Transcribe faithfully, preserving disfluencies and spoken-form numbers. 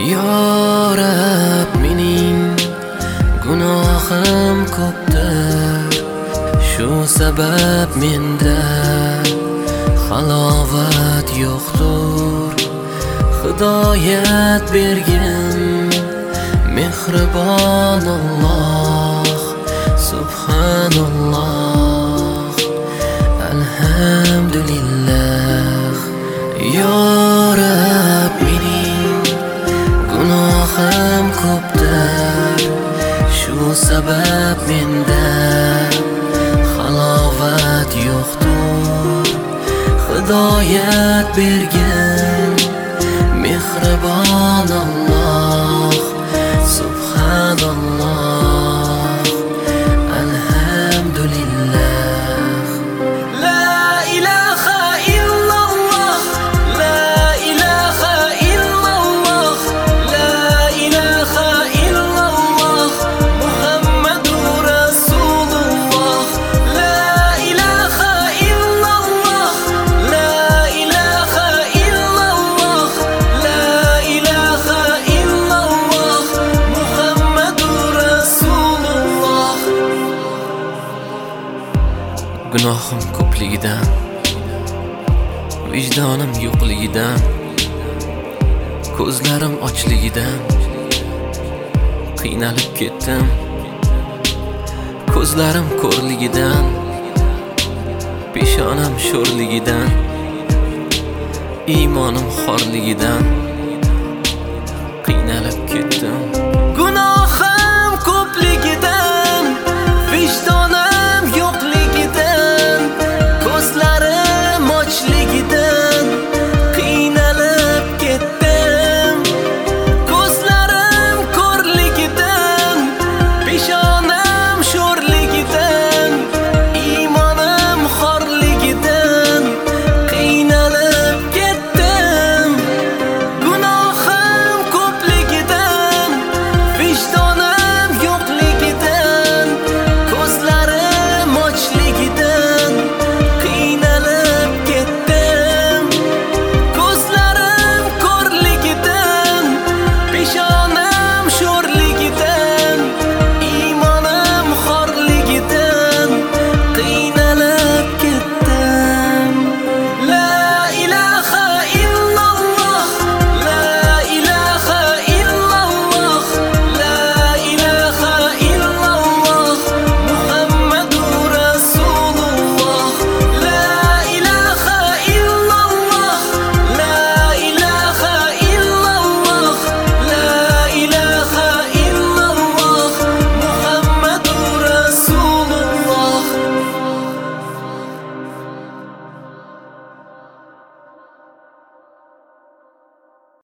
Ya Rab, mening gunohim ko'pdir, shu sabab menda halovat yo'qdir. Hidoyat bergin mehribon Alloh, subhanalloh, alhamdulillah. Ya Rab, mening gunohim ko'pdir, shu sabab menda halovat yo'qdir. Hidoyat bergin mehribon Alloh, subhanalloh, alhamdulillah. Gunohim ko'pligidan, vijdonim yo'qligidan, ko'zlarim ochligidan qiynalib ketdim. Ko'zlarim ko'rligidan, peshonam sho'rligidan, iymonim xorligidan qiynalib ketdim.